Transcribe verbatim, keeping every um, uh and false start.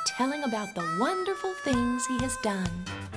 telling about the wonderful things he has done.